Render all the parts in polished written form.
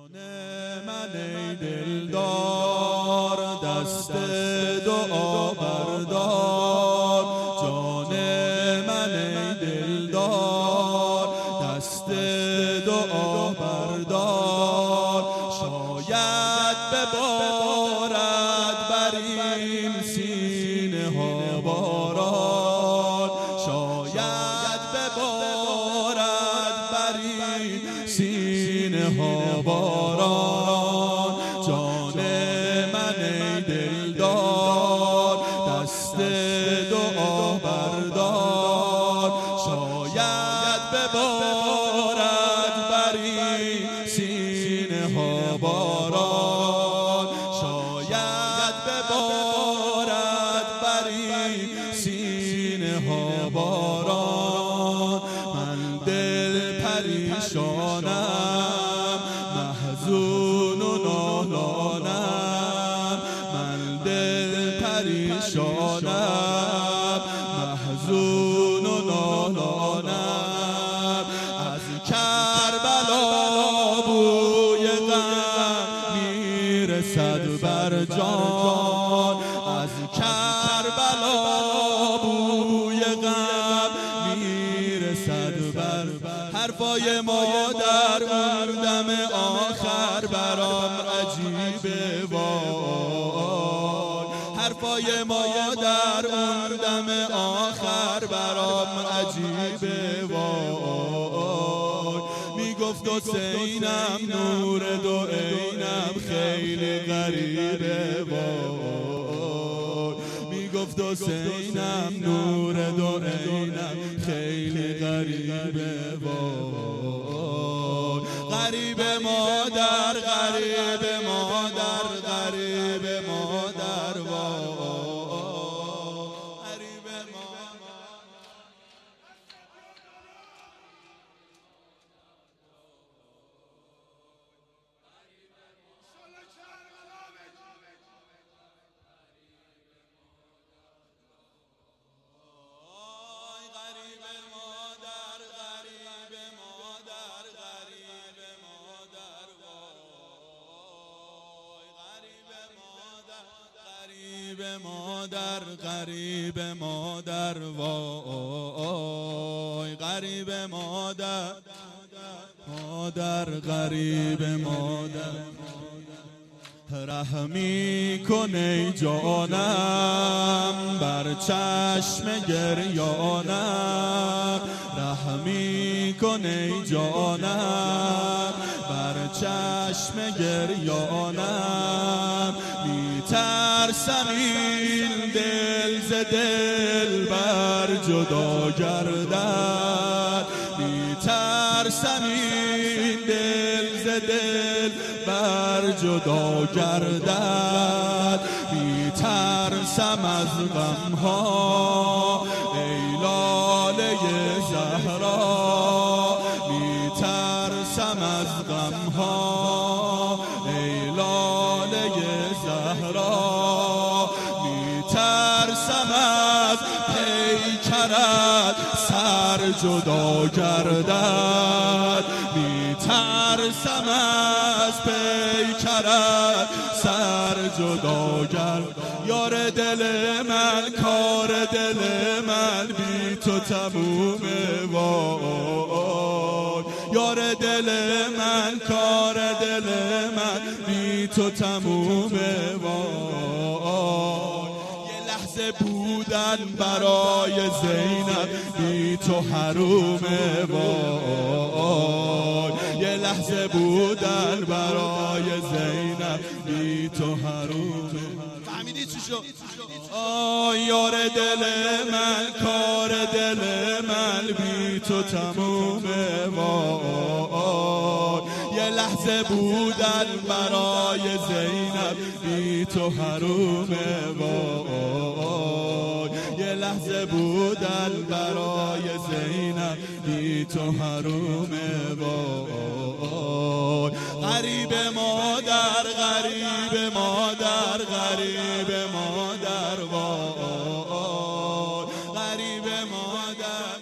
من ای دلدار دست دعا بردار، جان من ای دلدار دست دعا بردار. شاید ببارد بر این سینه ها باران، شاید ببارد بر این سینه ها باران. جان من ای دلدار دست دعا بردار، شاید ببارد بر این سینه ها باران، شاید ببارد بر این سینه ها باران. من دل پریشانم محزون و نالانم، من دل پریشانم محزون و نالانم. از کربلا بوی غم میرسد بر جان، از کربلا بوی غم میرسد بر حرفای مادر اون دم آخر برام عجیبه وای، حرفای مادر اون دم آخر برام عجیبه وای. میگفت حسینم نور دو عینم خیلی غریبه وای، میگفت حسینم نور دو عینم خیلی غریبه وای. غریب مادر غریب مادر غریب مادر وای، غریب مادر. غریب مادر غریب مادر وای، غریب مادر مادر غریب مادر. رحمی کن ای جانم بر چشم گریانم، رحمی کن ای جانم بر چشم گریانم. میترسم این دل ز دل بر جدا گردد، میترسم این دل ز دل بر جدا گردد. میترسم از غمها ای لاله زهرا، میترسم از غمها ای لاله زهرا. میترسم از پیکرت سر جدا گردد، میترسم از پیکرت سر جدا گردد. یار دل من کار دل من بی تو تمومه وای، یار دل من کار دل من بی تو تمومه وای. یه لحظه بودن برای زینب بی تو حرومه وای، یه لحظه بودن برای زینب بی تو حرومه. فهمیدی چی شد؟ آه یار دل من کار دل من بی تو تمومه وای، یه لحظه بودن برای زینب بی تو حرومه وای، یه لحظه بودن برای زینب بی تو حرومه وای. غریب مادر غریب مادر غریب مادر وای، غریب مادر.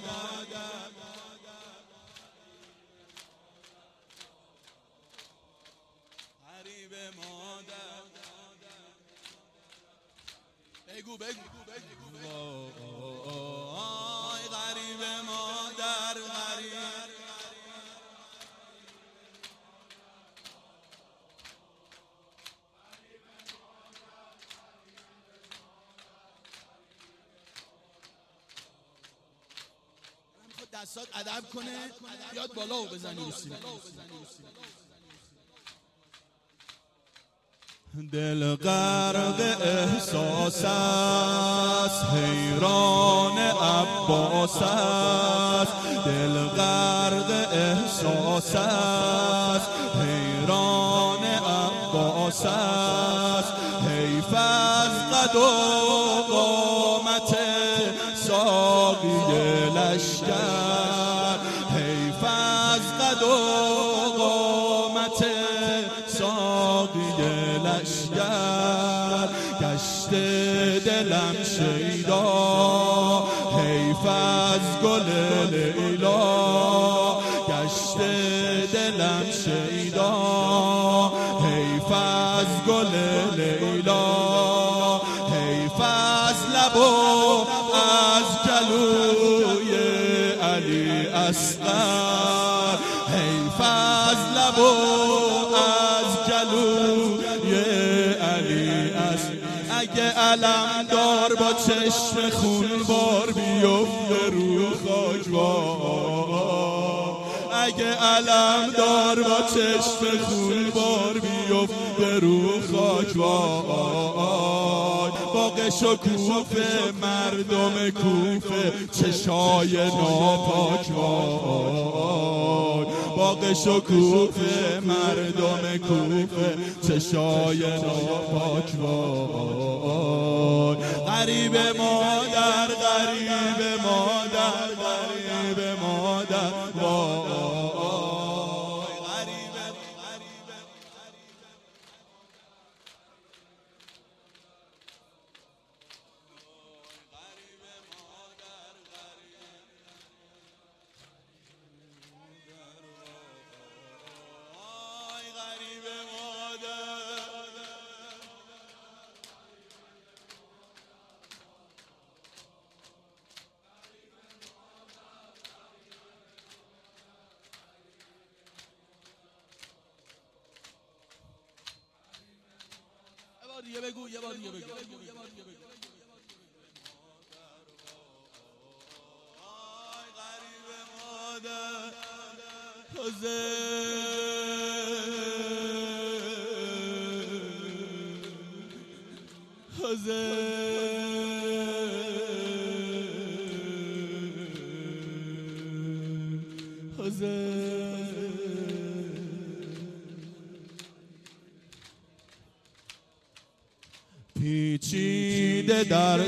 مادر بگو غریب مادر غریب دستات ادب کنه بیاد بالا و بزنی رو سینه. دل غرق احساس است حیران عباس است دل غرق احساس است حیران عباس است حیف از قد و قامت ساقی لشکر حیف از قد و قامت ساقی لشکر گشت دلم شیدا حیف از گل لیلا گشت دلم شیدا حیف از گل لیلا حیف از لب و از گلوی علی اصغر حیف از لب و از گلوی علی اصغر اگه علم دار با چشم خون بار بیفته رو خاک اگه علم دار با چشم خون بار بیفته رو خاک باغ شکوفه مردم کوفه چشای ناپاک باغ شکوفه مردم کوفه چشای ناپاک غریب مادر غریب مادر غریب مادر یه بگو یه بار دیگه بگو غریب مادر پیچیده در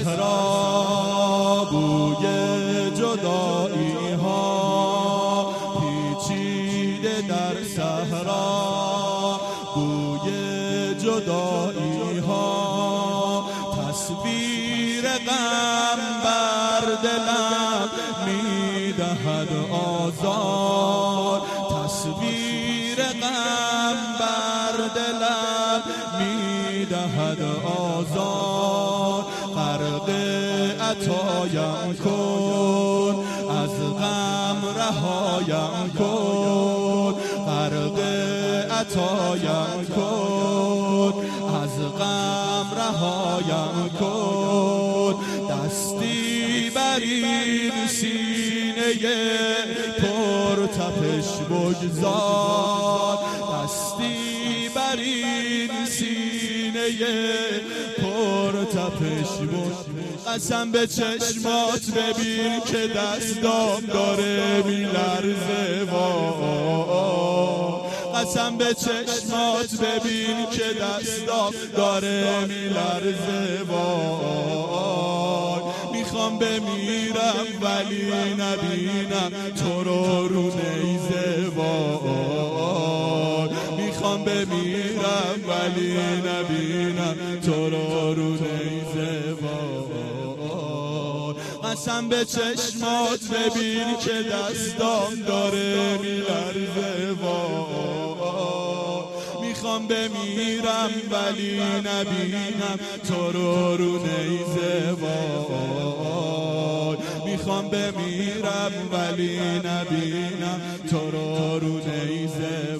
صحرا بوی جدایی ها پیچیده در صحرا بوی جدایی ها تصویر غم بر دلم میدهد آزار تصویر غم بر دلم میدهد آزار غرق عطایم کن از غم رهایم کن غرق عطایم کن از غم رهایم کن دستی بر این سینه پر تپش بگذار دستی بر این سینه پر تپش بگذار قسم به چشمات ببین که دستام داره میلرزه قسم به چشمات ببین که دستام داره میلرزه میخوام بمیرم ولی نبینم تو رو نیزه میخوام بمیرم ولی نبینم تو رو نیزه قسم به چشمات ببین که دستام داره میلرزه میخوام بمیرم ولی نبینم تو رو نیزه وای. میخوام بمیرم ولی نبینم تو رو نیزه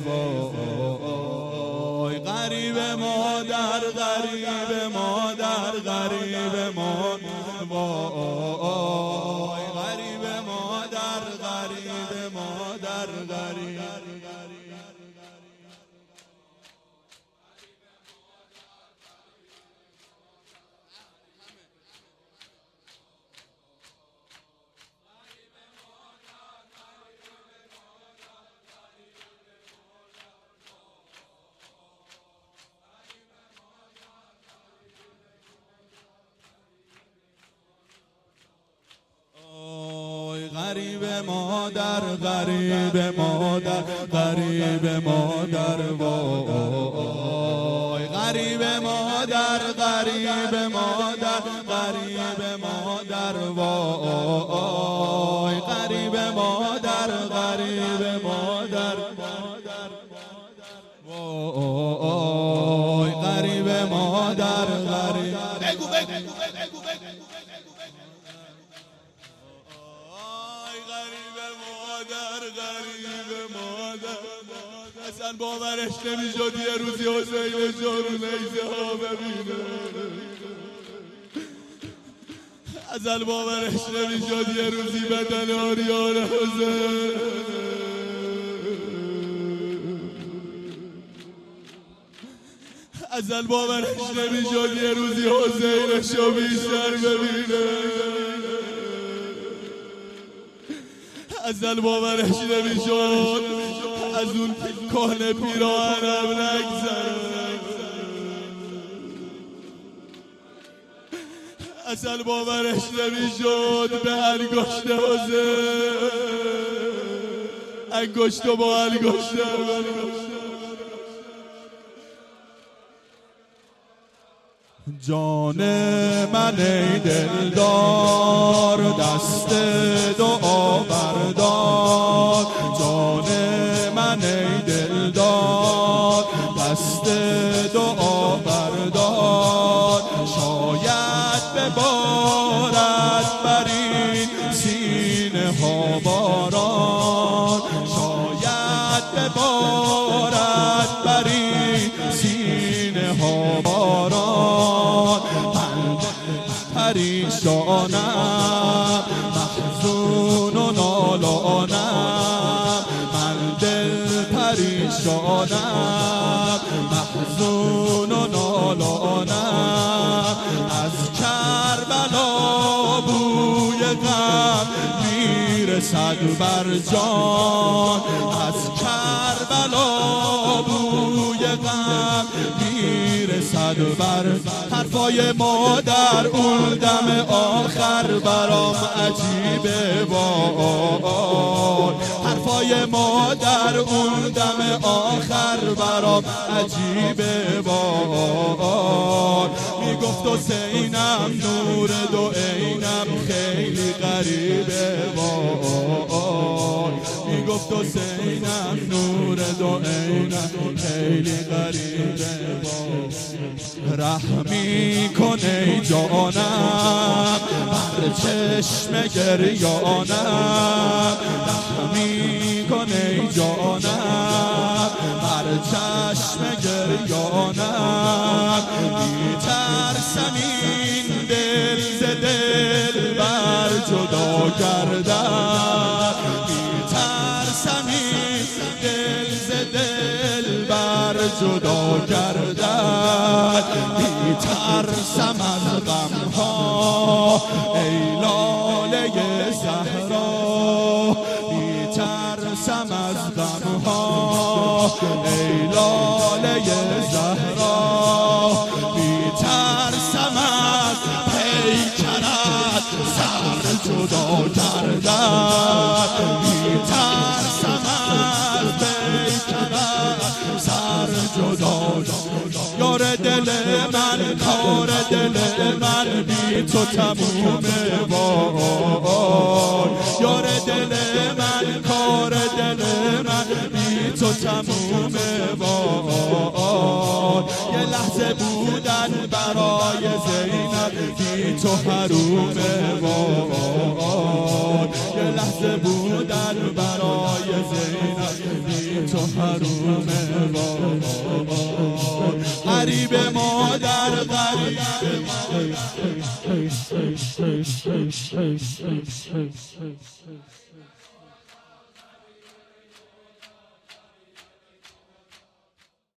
وای. غریب مادر غریب مادر غریب مادر وای. غریب مادر غریب مادر غریب. غریب مادر غریب مادر غریب مادر وای. غریب مادر غریب مادر غریب مادر وای. غریب مادر غریب مادر وای. غریب مادر غریب. بگو بگو بگو بگو بگو. غریب مادر اصلا باورش نمیشد یه روزی حسین جان رو نیزه ها ببینه. اصلا باورش نمیشد یه روزی بدن آریان حسین. اصلا باورش نمیشد یه روزی حسینش رو بیشتر ببینه. اصلا باورش نمیشد از اون کهنه پیراهنم نگذره. اصلا باورش نمیشد به انگشت حسین انگشت با انگشت. جان من ای دلدار دست دعا بردار. جان من ای دلدار دست دعا بردار. شاید ببارد بر این سینه ها باران. شاید ببارد بر این سینه ها باران. پریشانم محزون و نالانم. من دل پریشانم محزون و نالانم. از کربلا بوی غم میرسد بر جان. از کربلا بوی غم میرسد بر. حرفای مادر اون دم آخر برام عجیبه وای. حرفای مادر اون دم آخر برام عجیبه وای. میگفت حسینم نور دو عینم خیلی غریبه وای. میگفت حسینم نور دو عینم خیلی غریبه وای. رحمی کن ای جانم بر چشم گریانم. رحمی کن ای جانم بر چشم گریانم. میترسم این دل ز دل بر جدا گردد. میترسم این دل ز دل بر جدا گردد. میترسم از غمها ای لاله زهرا. میترسم از غمها ای لاله زهرا. میترسم از پیکرت سر جدا کردن. میترسم از پیکرت سر جدا. یار دل من کار دل من بی تو تمومه وای. یار دل من کار دل من بی تو تمومه وای. حروم واد یه لحظه بودن برای زینب تو حروم واد غریب مادر غریب مادر